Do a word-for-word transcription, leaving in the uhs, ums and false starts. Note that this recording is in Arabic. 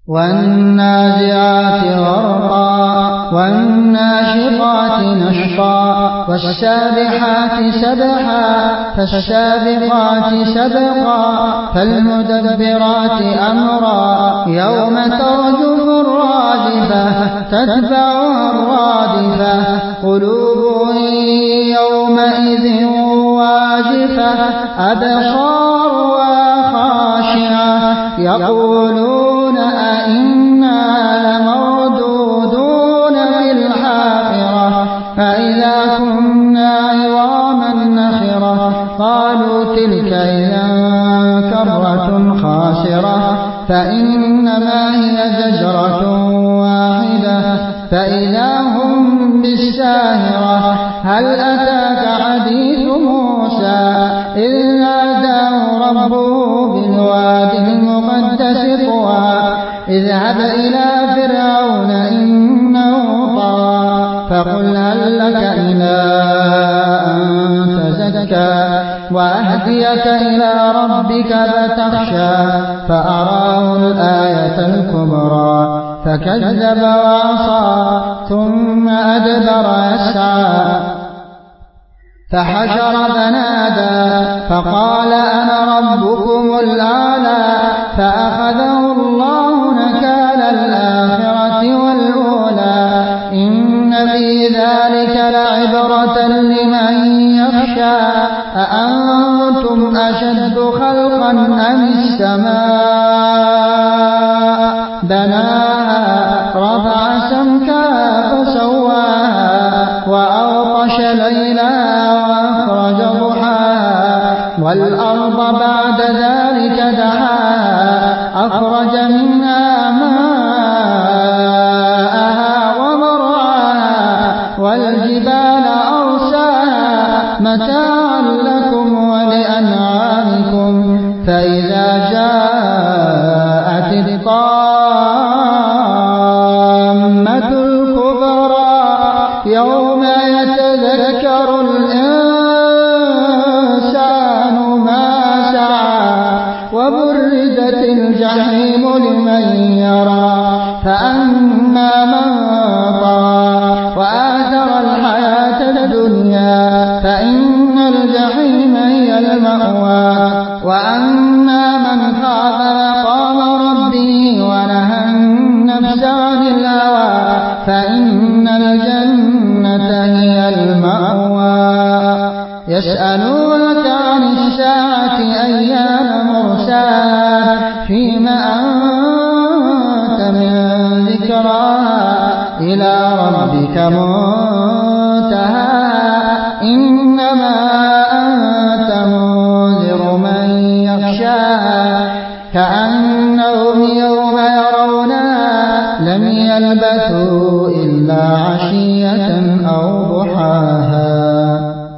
والنازعات غرقا والناشطات نشطا والسابحات سبحا فالسابقات سبقا فالمدبرات أمرا يوم ترجف الراجفة تتبعها الرادفة قلوب يومئذ واجفة أبصارها خاشعة يقولون أئنا لمردودون في الحافرة فإذا كنا عظاما نخرة قالوا تلك إذا كرة خاسرة فإنما هي زجرة واحدة فإذا هم بالساهرة هل أتاك حديث موسى إذ ناداه ربه بالوادي المقدس طوى اذهب إلى فرعون إنه طغى فقل هل لك إلى أن تزكى وأهديك إلى ربك فتخشى فأراه الآية الكبرى فكذب وعصى ثم أدبر يسعى فحشر فنادى فقال أنا ربكم الأعلى فأخذه الله نكال الآخرة والأولى إن في ذلك لعبرة لمن يخشى أأنتم أشد خلقا أم السماء بناها رفع سمكها فسواها وأغطش ليلها وأخرج ضحاها والأرض بعد ذلك دحاها أخرج منها ماءها ومرعاها والجبال أرساها متاعا لكم ولأنعامكم فإذا جاءت الطامة الكبرى يوم يتذكر الإنسان ما سعى وبرزت الجحيم لمن يرى فأما من طغى وآثر الحياة الدنيا فإن الجحيم هي المأوى وأما من خاف مقام ربه ونهى النفس عن الهوى فإن الجنة هي المأوى يسألونك عن الساعة أيان مرساها فيما أنت من ذكراها إلى ربك منتهاها إنما أنت منذر من يخشاها كأنهم يوم يرونها لم يلبثوا إلا عشية